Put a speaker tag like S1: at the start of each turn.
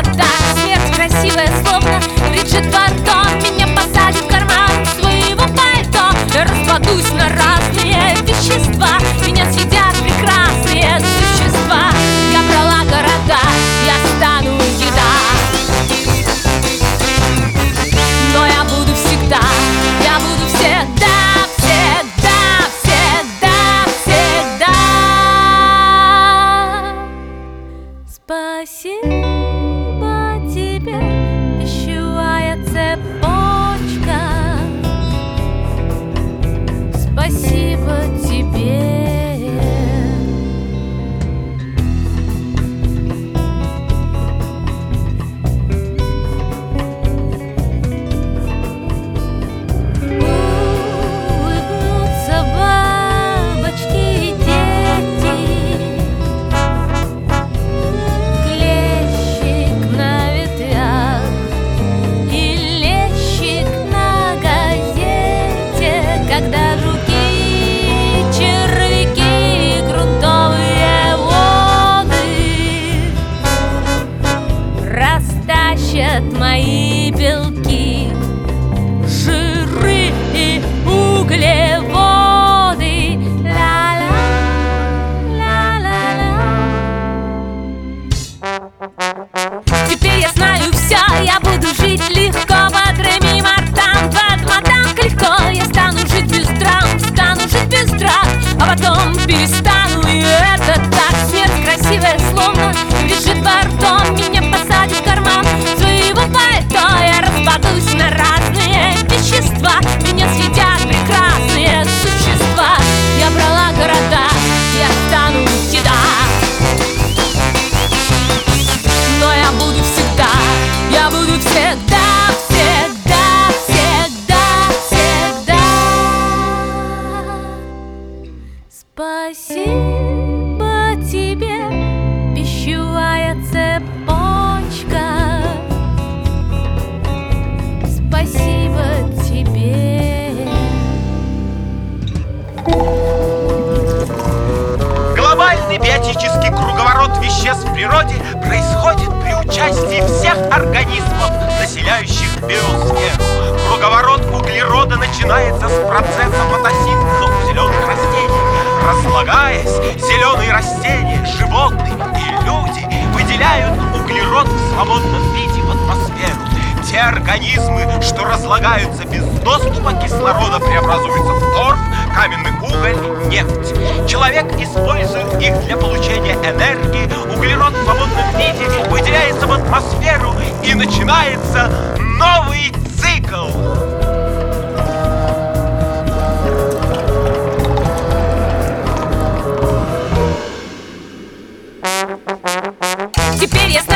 S1: Это так, смерть красивая, словно Бриджит Бардо. Меня посадит в карман своего пальто. Я распадусь на разные вещества. Меня съедят прекрасные существа. Я брала города, я стану еда. Но я буду всегда, я буду всегда, всегда, всегда, всегда. Спасибо тебе, пищевая цепочка. Спасибо тебе. Когда жуки, червяки, грунтовые воды растащат мои белки, жиры и углеводы. Ла-ла, ла-ла-ла. Теперь я знаю все, я буду жить легко, бодро, мимо там, так легко. Я стану жить без драм, стану жить без драк, а потом перестану, и это так. Смерть красивая, словно Бриджит Бардо. Меня посадит в карман своего пальто. Я распадусь на разные вещества. Меня съедят прекрасные существа. Я брала города, я стану еда. Но я буду всегда, я буду всегда, всегда, всегда, всегда. Спасибо тебе, пищевая цепочка. Спасибо тебе.
S2: Глобальный биотический круговорот веществ в природе происходит при участии всех организмов, населяющих биосферу. Круговорот углерода начинается с процесса фотосинтеза у зеленых растений. Разлагаясь, зеленые растения, животные и люди выделяют углерод в свободном виде в атмосферу. Те организмы, что разлагаются без доступа кислорода, преобразуются в торф, каменный уголь, нефть. Человек использует их для получения энергии. Углерод в свободном виде выделяется в атмосферу, и начинается новый цикл.
S1: Теперь я